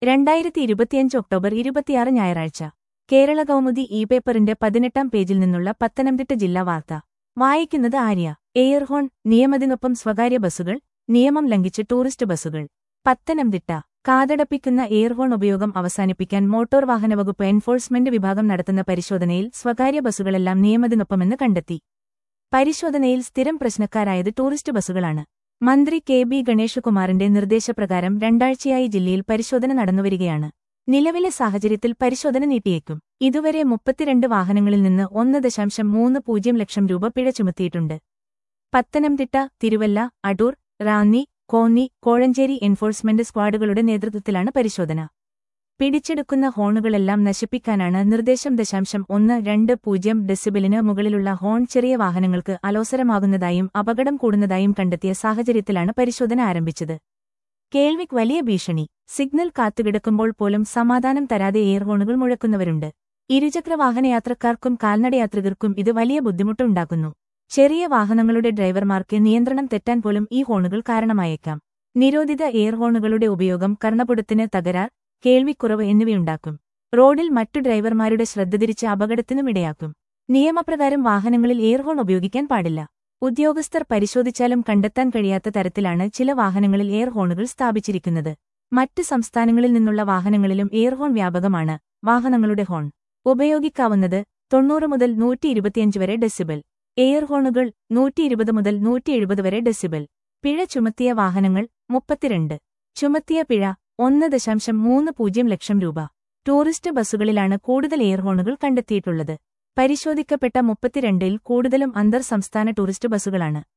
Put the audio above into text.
2025 October 26 ഞായറാഴ്ച കേരള കൗമുദി പേപ്പറിന്റെ 18-ാം പേജിൽ നിന്നുള്ള പത്തനംതിട്ട ജില്ലാ വാർത്ത വായിക്കുന്നത് ആര്യ. എയർഹോൺ നിയമത്തിനൊപ്പം സ്വകാര്യ ബസ്സുകൾ, നിയമം ലംഘിച്ച് ടൂറിസ്റ്റ് ബസ്സുകൾ. പത്തനംതിട്ട കാതടപ്പിക്കുന്ന എയർഹോൺ ഉപയോഗം അവസാനിപ്പിക്കാൻ മോട്ടോർ വാഹനവകുപ്പ് എൻഫോഴ്സ്മെന്റ് വിഭാഗം നടത്തുന്ന പരിശോധനയിൽ സ്വകാര്യ ബസ്സുകളെല്ലാം നിയമത്തിനൊപ്പമെന്ന് കണ്ടെത്തി. പരിശോധനയിൽ സ്ഥിരം പ്രശ്നക്കാരായത് ടൂറിസ്റ്റ് ബസ്സുകളാണ്. മന്ത്രി കെ.ബി. ഗണേശകുമാറിന്റെ നിർദ്ദേശപ്രകാരം രണ്ടാഴ്ചയായി ജില്ലയിൽ പരിശോധന നടന്നുവരികയാണ്. നിലവിലെ സാഹചര്യത്തിൽ പരിശോധന നീട്ടിയേക്കും. ഇതുവരെ 32 വാഹനങ്ങളിൽ നിന്ന് 1.30 ലക്ഷം രൂപ പിഴ ചുമത്തിയിട്ടുണ്ട്. പത്തനംതിട്ട, തിരുവല്ല, അടൂർ, റാന്നി, കോന്നി, കോഴഞ്ചേരി എൻഫോഴ്സ്മെന്റ് സ്ക്വാഡുകളുടെ നേതൃത്വത്തിലാണ് പരിശോധന. പിടിച്ചെടുക്കുന്ന ഹോണുകളെല്ലാം നശിപ്പിക്കാനാണ് നിർദ്ദേശം. 1.20 ഡെസിബലിന് മുകളിലുള്ള ഹോൺ ചെറിയ വാഹനങ്ങൾക്ക് അലോസരമാകുന്നതായും അപകടം കൂടുന്നതായും കണ്ടെത്തിയ സാഹചര്യത്തിലാണ് പരിശോധന ആരംഭിച്ചത്. കേൾവിക്ക് വലിയ ഭീഷണി. സിഗ്നൽ കാത്തുകിടക്കുമ്പോൾ പോലും സമാധാനം തരാതെ എയർഹോണുകൾ മുഴക്കുന്നവരുണ്ട്. ഇരുചക്രവാഹനയാത്രക്കാർക്കും കാൽനടയാത്രികർക്കും ഇത് വലിയ ബുദ്ധിമുട്ടുണ്ടാക്കുന്നു. ചെറിയ വാഹനങ്ങളുടെ ഡ്രൈവർമാർക്ക് നിയന്ത്രണം തെറ്റാൻ പോലും ഈ ഹോണുകൾ കാരണമായേക്കാം. നിരോധിത എയർഹോണുകളുടെ ഉപയോഗം കർണപുടത്തിന് തകരാർ, കേൾവിക്കുറവ് എന്നിവയുണ്ടാക്കും. റോഡിൽ മറ്റു ഡ്രൈവർമാരുടെ ശ്രദ്ധ തിരിച്ച് അപകടത്തിനുമിടയാക്കും. നിയമപ്രകാരം വാഹനങ്ങളിൽ എയർഹോൺ ഉപയോഗിക്കാൻ പാടില്ല. ഉദ്യോഗസ്ഥർ പരിശോധിച്ചാലും കണ്ടെത്താൻ കഴിയാത്ത തരത്തിലാണ് ചില വാഹനങ്ങളിൽ എയർഹോണുകൾ സ്ഥാപിച്ചിരിക്കുന്നത്. മറ്റ് സംസ്ഥാനങ്ങളിൽ നിന്നുള്ള വാഹനങ്ങളിലും എയർഹോൺ വ്യാപകമാണ്. വാഹനങ്ങളുടെ ഹോൺ ഉപയോഗിക്കാവുന്നത് 90 മുതൽ 125 വരെ ഡെസിബൽ. എയർഹോണുകൾ 120 മുതൽ 170 വരെ ഡെസിബൽ. പിഴ ചുമത്തിയ വാഹനങ്ങൾ 32. ചുമത്തിയ പിഴ 1.30 ലക്ഷം രൂപ. ടൂറിസ്റ്റ് ബസ്സുകളിലാണ് കൂടുതൽ എയർഹോണുകൾ കണ്ടെത്തിയിട്ടുള്ളത്. പരിശോധിക്കപ്പെട്ട 32-ൽ കൂടുതലും അന്തർ സംസ്ഥാന ടൂറിസ്റ്റ് ബസ്സുകളാണ്.